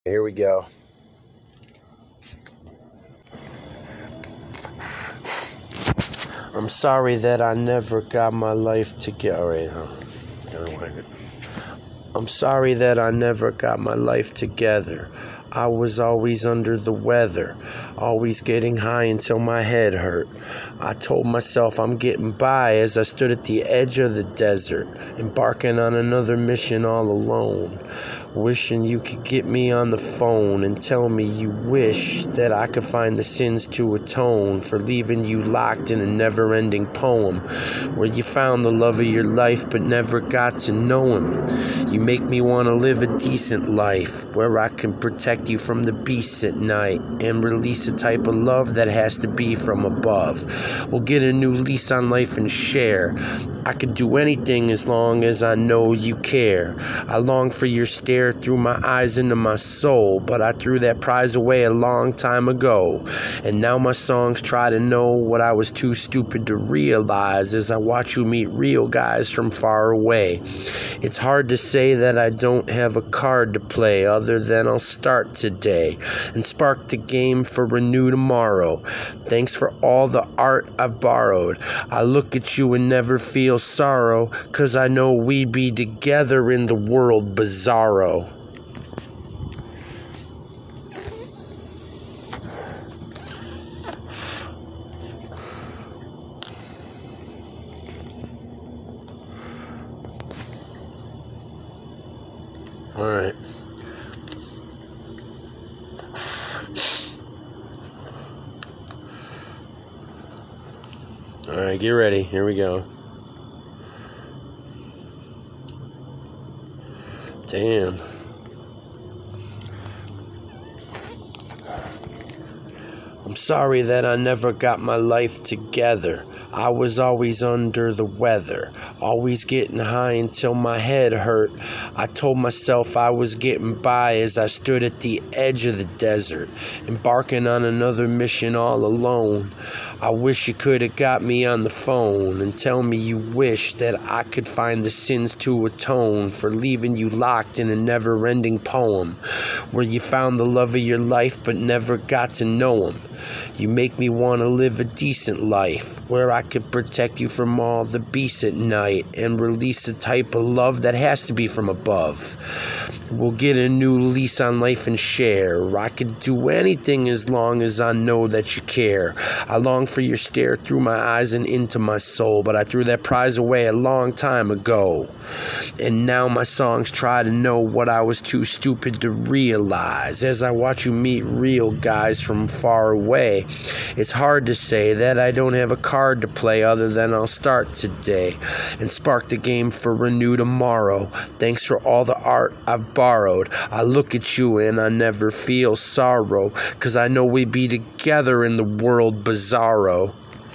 Here we go. I'm sorry that I never got my life together. Alright, I don't like it. I'm sorry that I never got my life together. I was always under the weather, always getting high until my head hurt. I told myself I'm getting by as I stood at the edge of the desert, embarking on another mission all alone. Wishing you could get me on the phone and tell me you wish that I could find the sins to atone for leaving you locked in a never-ending poem where you found the love of your life but never got to know him. You make me want to live a decent life where I can protect you from the beasts at night and release a type of love that has to be from above. We'll get a new lease on life and share. I could do anything as long as I know you care. I long for your stare through my eyes into my soul, but I threw that prize away a long time ago. And now my songs try to know what I was too stupid to realize as I watch you meet real guys from far away. It's hard to say that I don't have a card to play other than I'll start today and spark the game for renew tomorrow. Thanks for all the art I've borrowed. I look at you and never feel sorrow, 'cause I know we be together in the world bizarro. Alright. Alright, get ready. Here we go. Damn. I'm sorry that I never got my life together. I was always under the weather, always getting high until my head hurt. I told myself I was getting by as I stood at the edge of the desert, embarking on another mission all alone. I wish you could have got me on the phone and tell me you wish that I could find the sins to atone for leaving you locked in a never-ending poem where you found the love of your life but never got to know him. You make me want to live a decent life where I could protect you from all the beasts at night and release a type of love that has to be from above. We'll get a new lease on life and share. I could do anything as long as I know that you care. I long for your stare through my eyes and into my soul, but I threw that prize away a long time ago. And now my songs try to know what I was too stupid to realize as I watch you meet real guys from far away. It's hard to say that I don't have a card to play other than I'll start today and spark the game for renew tomorrow. Thanks for all the art I've borrowed. I look at you and I never feel sorrow, 'cause I know we be together in the world bizarro.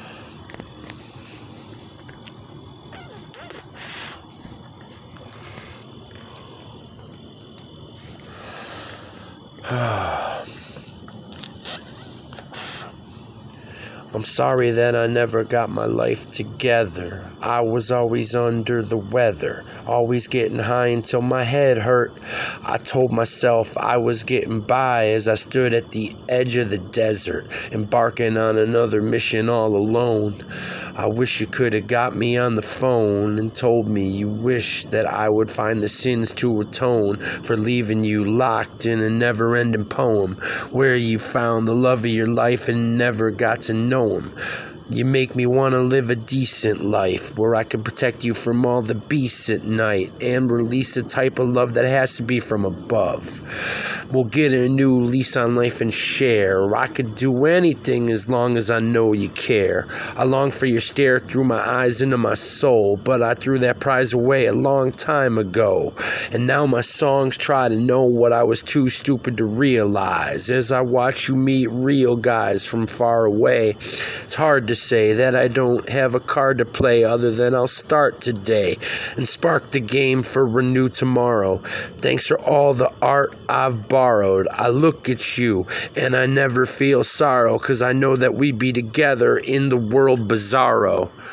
I'm sorry that I never got my life together. I was always under the weather, always getting high until my head hurt. I told myself I was getting by as I stood at the edge of the desert, embarking on another mission all alone. I wish you could have got me on the phone and told me you wish that I would find the sins to atone for leaving you locked in a never-ending poem where you found the love of your life and never got to know him. You make me want to live a decent life where I can protect you from all the beasts at night and release a type of love that has to be from above. We'll get a new lease on life and share. I could do anything as long as I know you care. I long for your stare through my eyes into my soul, but I threw that prize away a long time ago. And now my songs try to know what I was too stupid to realize as I watch you meet real guys from far away. It's hard to say that I don't have a card to play other than I'll start today and spark the game for renew tomorrow. Thanks for all the art I've borrowed. I look at you and I never feel sorrow, 'cause I know that we be together in the world bizarro.